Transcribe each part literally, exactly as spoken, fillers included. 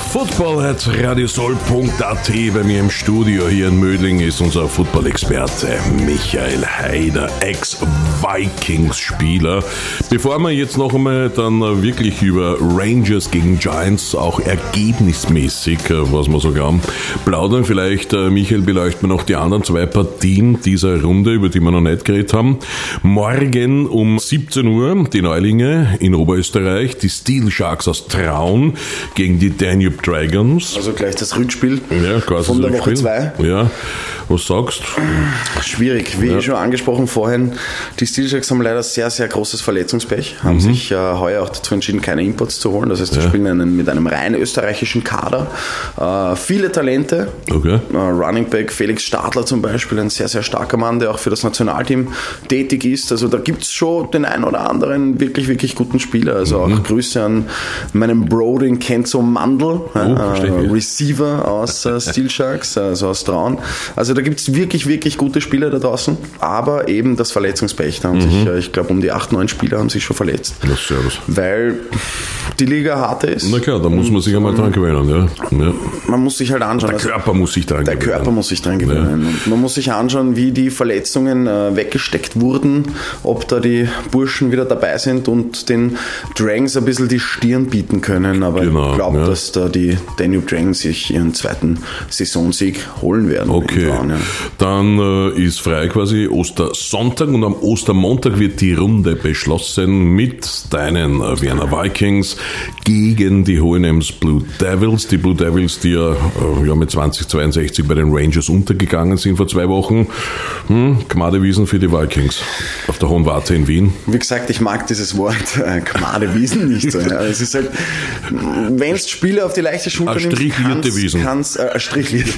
Football at radiosol punkt a t. Bei mir im Studio hier in Mödling ist unser Football-Experte Michael Heider, Ex-Vikings-Spieler. Bevor wir jetzt noch einmal dann wirklich über Rangers gegen Giants, auch ergebnismäßig, was wir so glauben, plaudern, vielleicht, Michael, beleuchten wir noch die anderen zwei Partien dieser Runde, über die wir noch nicht geredet haben. Morgen um siebzehn Uhr die Neulinge in Oberösterreich, die Steel Sharks aus Traun gegen die Danube Dragons. Also gleich das Rückspiel ja, von der Woche zwei. Ja, was sagst du? Schwierig, wie ja. schon angesprochen vorhin, die Steel Sharks haben leider sehr, sehr großes Verletzungspech, haben mhm. sich äh, heuer auch dazu entschieden, keine Imports zu holen, das heißt, sie ja. spielen einen, mit einem rein österreichischen Kader. Äh, viele Talente, okay. äh, Running Back Felix Stadler zum Beispiel, ein sehr, sehr starker Mann, der auch für das Nationalteam tätig ist, also da gibt es schon den einen oder anderen wirklich, wirklich guten Spieler, also mhm. auch Grüße an meinen Bro, den Kenzo Mandl, oh, äh, Receiver aus äh, Steel Sharks, also aus Traun. Also da gibt es wirklich, wirklich gute Spieler da draußen, aber eben das Verletzungspech. Da haben mhm. sich, äh, ich glaube, um die acht, neun Spieler haben sich schon verletzt. Das ist servus. Weil die Liga hart ist. Na klar, da muss man sich einmal dran gewöhnen. Ja. Ja. Man muss sich halt anschauen. Der Körper muss sich dran der gewöhnen. Der Körper muss sich dran gewöhnen. Ja. Und man muss sich anschauen, wie die Verletzungen äh, weggesteckt wurden, ob da die Burschen wieder dabei sind und den Dragons ein bisschen die Stirn bieten können. Aber genau, ich glaube, ja. dass da die Danube Dragons sich ihren zweiten Saisonsieg holen werden. Okay, Traun, ja. dann äh, ist frei quasi Ostersonntag und am Ostermontag wird die Runde beschlossen mit deinen äh, Vienna Vikings gegen die Hohenems Blue Devils. Die Blue Devils, die ja, äh, ja mit zwanzig zweiundsechzig bei den Rangers untergegangen sind vor zwei Wochen. Hm, Gmadewiesen für die Vikings auf der Hohen Warte in Wien. Wie gesagt, ich mag dieses Wort äh, Gmadewiesen nicht so. Ja. Es ist halt, wenn es Spieler auf die leichte Schulter nimmst, strichlierte Wiesen. Kann's, äh, strichliert.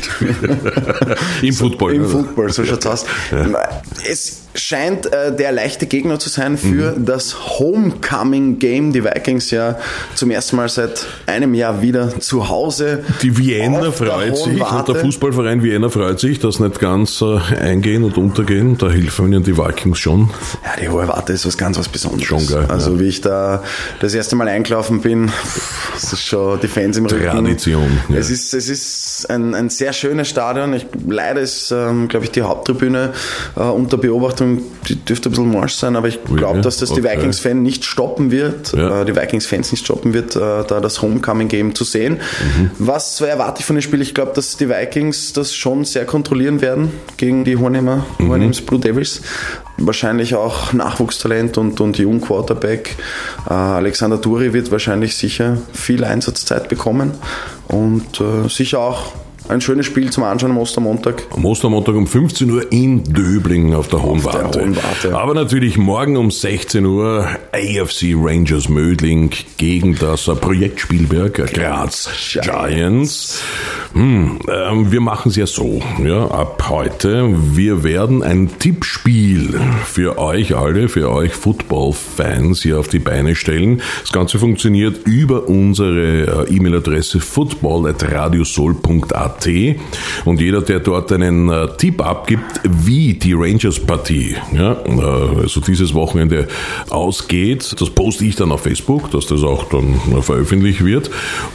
Im Football. Im Football, so schaut's aus. Ja. Es scheint äh, der leichte Gegner zu sein für mhm. das Homecoming-Game. Die Vikings ja zum ersten Mal seit einem Jahr wieder zu Hause. Die Vienna freut sich, und der Fußballverein Vienna freut sich, dass nicht ganz äh, eingehen und untergehen. Da helfen ihnen die Vikings schon. Ja, die Hohe Warte ist was ganz was Besonderes. Schon geil. Also ja. wie ich da das erste Mal eingelaufen bin, das ist schon die Fans im Rücken. Tradition. Ja. Es ist, es ist ein, ein sehr schönes Stadion. Ich, leider ist, ähm, glaube ich, die Haupttribüne äh, unter Beobachtung. Die dürfte ein bisschen morsch sein, aber ich glaube, dass das die okay. Vikings-Fans nicht stoppen wird, ja. äh, die Vikings-Fans nicht stoppen wird, äh, da das Homecoming-Game zu sehen. Mhm. Was erwarte ich von dem Spiel? Ich glaube, dass die Vikings das schon sehr kontrollieren werden gegen die Hohenemer, mhm. Hohenems Blue Devils. Wahrscheinlich auch Nachwuchstalent und, und Jung-Quarterback. Äh, Alexander Duri wird wahrscheinlich sicher viel Einsatzzeit bekommen und äh, sicher auch ein schönes Spiel zum Anschauen am Ostermontag. Am Ostermontag um fünfzehn Uhr in Döbling auf der Hohen Warte. Der Hohen Warte. Aber natürlich morgen um sechzehn Uhr A F C Rangers Mödling gegen das Projekt Spielberg Graz Giants. Giants. Hm, ähm, wir machen es ja so, ja, ab heute. Wir werden ein Tippspiel für euch alle, für euch Football-Fans hier auf die Beine stellen. Das Ganze funktioniert über unsere äh, E-Mail-Adresse football at radiosol punkt a t und jeder, der dort einen äh, Tipp abgibt, wie die Rangers-Partie, ja, äh, also dieses Wochenende ausgeht, das poste ich dann auf Facebook, dass das auch dann äh, veröffentlicht wird.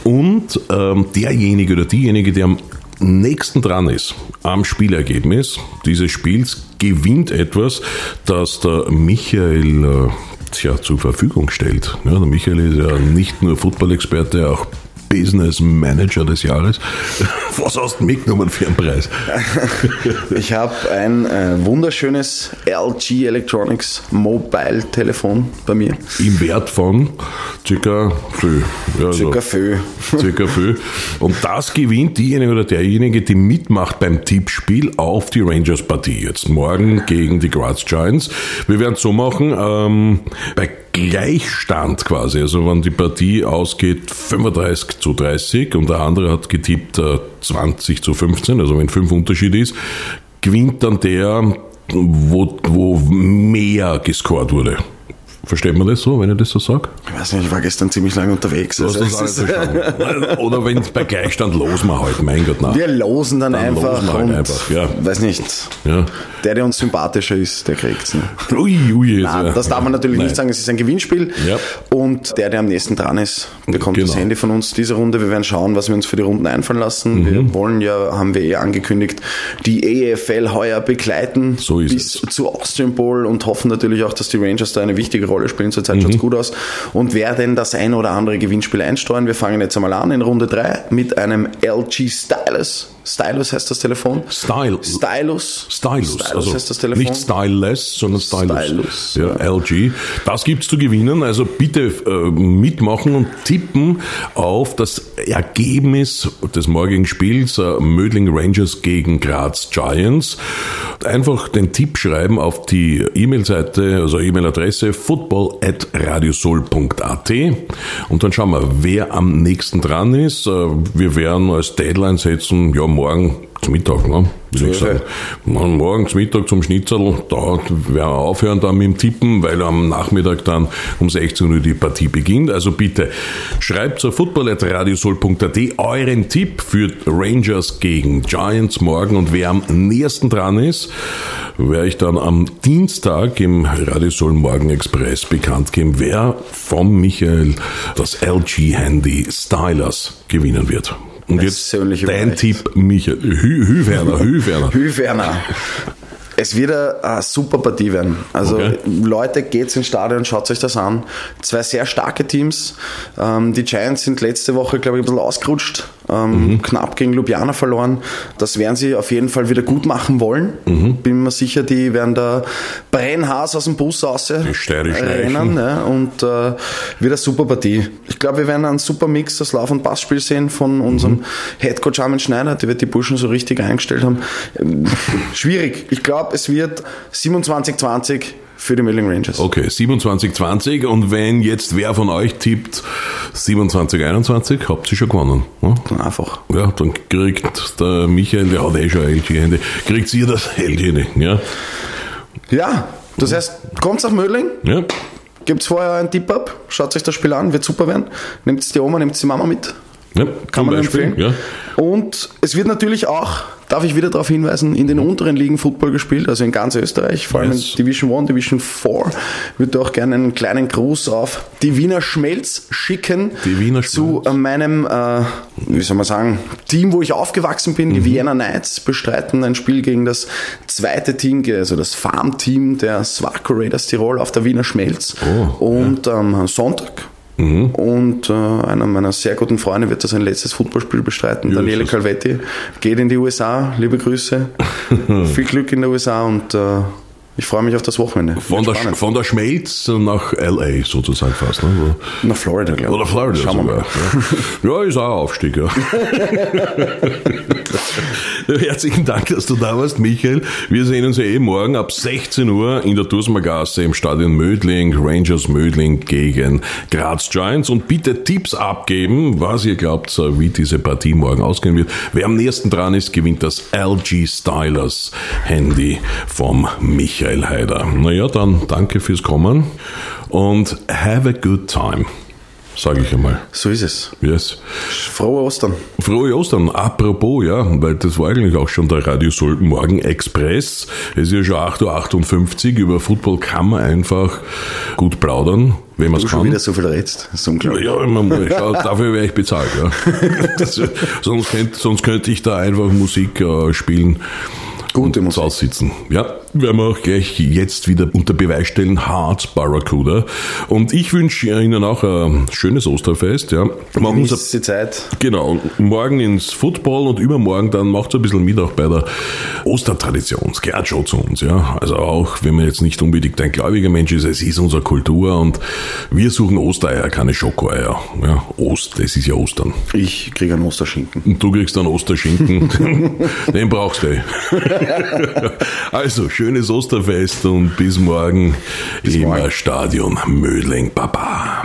Und ähm, derjenige oder diejenige, der am nächsten dran ist am Spielergebnis dieses Spiels, gewinnt etwas, das der Michael äh, tja, zur Verfügung stellt. Ja, der Michael ist ja nicht nur Football-Experte, auch Business Manager des Jahres. Was hast du mitgenommen für einen Preis? Ich habe ein äh, wunderschönes L G Electronics Mobile Telefon bei mir. Im Wert von circa Fö. Ja, circa Fö. Circa Fö. Und das gewinnt diejenige oder derjenige, die mitmacht beim Tippspiel auf die Rangers-Partie. Jetzt morgen gegen die Graz Giants. Wir werden es so machen, ähm, bei Gleichstand quasi, also wenn die Partie ausgeht fünfunddreißig zu dreißig und der andere hat getippt äh, zwanzig zu fünfzehn, also wenn fünf Unterschied ist, gewinnt dann der, wo, wo mehr gescored wurde Versteht man das so, wenn ich das so sage? Ich weiß nicht, ich war gestern ziemlich lange unterwegs. Du hast das alles verstanden. Oder wenn es bei Gleichstand losen wir halt, mein Gott, nein. Wir losen dann, dann einfach. Losen wir halt und einfach, ja. Weiß nicht. Ja. Der, der uns sympathischer ist, der kriegt's. Ne? Ui, ui. Nein, das darf man natürlich Nein. nicht sagen, es ist ein Gewinnspiel. Ja. Und der, der am nächsten dran ist, bekommt genau. das Handy von uns diese Runde. Wir werden schauen, was wir uns für die Runden einfallen lassen. Mhm. Wir wollen ja, haben wir eh angekündigt, die E F L heuer begleiten so ist bis es. zu Austrian Bowl und hoffen natürlich auch, dass die Rangers da eine wichtige Rolle spielen. Zurzeit mhm. schaut es gut aus. Und werden das ein oder andere Gewinnspiel einsteuern. Wir fangen jetzt einmal an in Runde drei mit einem L G Stylus. Stylus heißt das Telefon. Style. Stylus. Stylus. Stylus also heißt das Telefon. Nicht Styleless, sondern Stylus. Stylus. Ja, L G. Das gibt's zu gewinnen. Also bitte äh, mitmachen und tippen auf das Ergebnis des morgigen Spiels äh, Mödling Rangers gegen Graz Giants. Einfach den Tipp schreiben auf die E-Mail-Seite, also E-Mail-Adresse football at radiosol punkt a t und dann schauen wir, wer am nächsten dran ist. Äh, wir werden als Deadline setzen, ja, morgen zum Mittag, ne? Will ich sagen. Morgen zum Mittag zum Schnitzel, da werden wir aufhören dann mit dem Tippen, weil am Nachmittag dann um sechzehn Uhr die Partie beginnt. Also bitte schreibt zur football at radiosol punkt a t euren Tipp für Rangers gegen Giants morgen und wer am nächsten dran ist, werde ich dann am Dienstag im Radiosol Morgen Express bekannt geben, wer von Michael das L G-Handy Stylus gewinnen wird. Und jetzt dein Tipp, Michael. Hü, Hü Werner, Hü Werner. Hü Werner. Es wird eine super Partie werden. Also okay. Leute, geht's ins Stadion, schaut euch das an. Zwei sehr starke Teams. Die Giants sind letzte Woche, glaube ich, ein bisschen ausgerutscht. Mhm. Knapp gegen Ljubljana verloren. Das werden sie auf jeden Fall wieder gut machen wollen. Mhm. Bin mir sicher, die werden da Brennhaas aus dem Bus raus rennen. Ja, und äh, wieder eine super Partie. Ich glaube, wir werden einen super Mix, das Lauf- und Passspiel sehen von unserem mhm. Headcoach Armin Schneider. Der wird die Burschen so richtig eingestellt haben. Schwierig. Ich glaube, es wird siebenundzwanzig zwanzig für die Mödling Rangers. Okay, siebenundzwanzig zwanzig und wenn jetzt wer von euch tippt siebenundzwanzig einundzwanzig, habt ihr schon gewonnen. Ne? Einfach. Ja, dann kriegt der Michael, der hat eh schon ein L G-Handy, kriegt ihr das L G-Handy. Ja? Ja, das heißt, kommt nach Mödling, ja. Gebt vorher einen Tipp ab, schaut euch das Spiel an, wird super werden, nehmt die Oma, nehmt die Mama mit. Ja, kann man Beispiel, empfehlen. Ja. Und es wird natürlich auch, darf ich wieder darauf hinweisen, in den unteren Ligen Football gespielt, also in ganz Österreich, vor allem yes. in Division eins, Division vier. Ich würde auch gerne einen kleinen Gruß auf die Wiener Schmelz schicken. Die Wiener Schmelz. Zu äh, meinem, äh, wie soll man sagen, Team, wo ich aufgewachsen bin. Mhm. Die Vienna Knights bestreiten ein Spiel gegen das zweite Team, also das Farmteam der Swaco Raiders Tirol auf der Wiener Schmelz. Oh, und am ja. ähm, Sonntag. Mhm. Und äh, einer meiner sehr guten Freunde wird da sein letztes Footballspiel bestreiten. Ja, Daniele Calvetti geht in die U S A. Liebe Grüße. Viel Glück in der U S A und äh, ich freue mich auf das Wochenende. Von der, von der Schmelz nach L A sozusagen fast. Ne? Nach Florida, glaube ich. Oder Florida Schauen sogar. Wir mal. Ja. ja, ist auch ein Aufstieg. Ja. Herzlichen Dank, dass du da warst, Michael. Wir sehen uns ja eh morgen ab sechzehn Uhr in der Dursmergasse im Stadion Mödling, Rangers Mödling gegen Graz Giants. Und bitte Tipps abgeben, was ihr glaubt, wie diese Partie morgen ausgehen wird. Wer am nächsten dran ist, gewinnt das L G Stylus Handy vom Michael Heider. Naja, dann danke fürs Kommen und have a good time, sage ich einmal. So ist es. Yes. Frohe Ostern. Frohe Ostern. Apropos, ja, weil das war eigentlich auch schon der Radiosol Morgen Express. Es ist ja schon acht Uhr achtundfünfzig. Über Football kann man einfach gut plaudern, wenn man es kann. Du schon wieder so viel redst. Das ist unglaublich. Ja, man, schau, dafür wäre ich bezahlt. Ja. Das, sonst, könnte, sonst könnte ich da einfach Musik äh, spielen. Gute Musik. Aussitzen. Ja, werden wir auch gleich jetzt wieder unter Beweis stellen. Hearts Barracuda. Und ich wünsche Ihnen auch ein schönes Osterfest. Ja. Machen Sie die Zeit. Genau. Morgen ins Football und übermorgen dann macht es ein bisschen mit auch bei der Ostertradition. Es gehört schon zu uns. Ja. Also auch wenn man jetzt nicht unbedingt ein gläubiger Mensch ist, es ist unsere Kultur und wir suchen Ostereier, keine Schokoeier. Ja. Ost, es ist ja Ostern. Ich kriege einen Osterschinken. Und du kriegst einen Osterschinken. Den brauchst du. Also, schönes Osterfest und bis morgen bis im morgen. Stadion Mödling. Baba.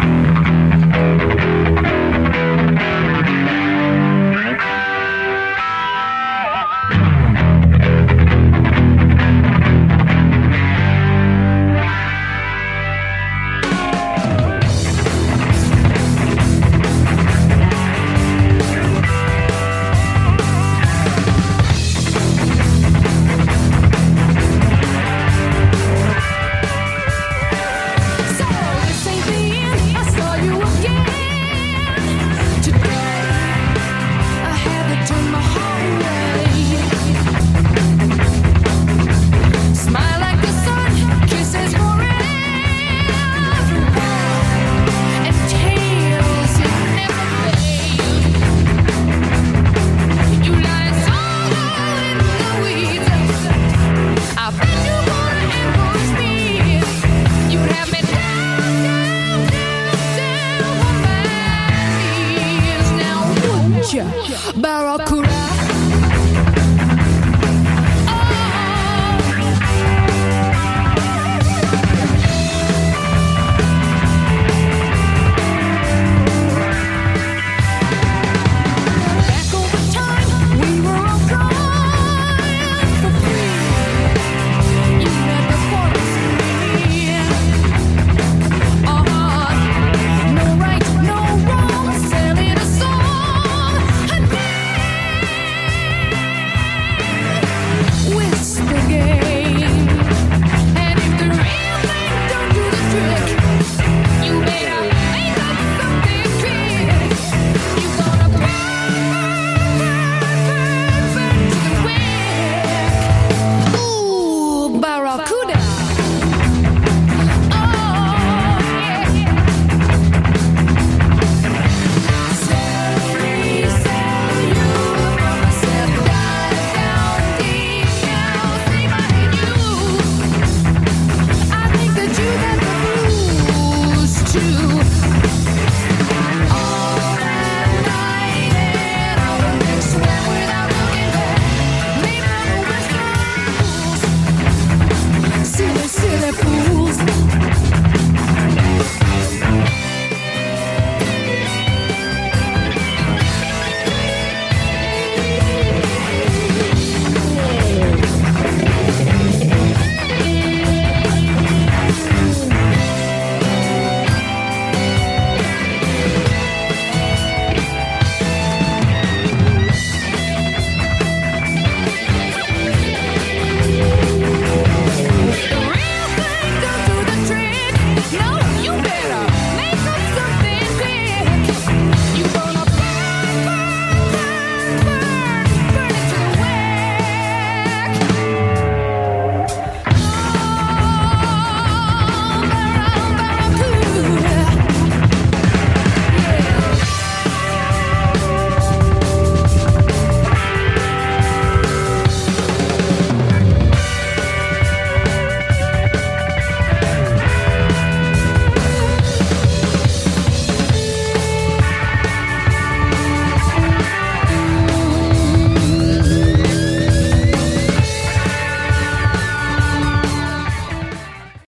Barracuda.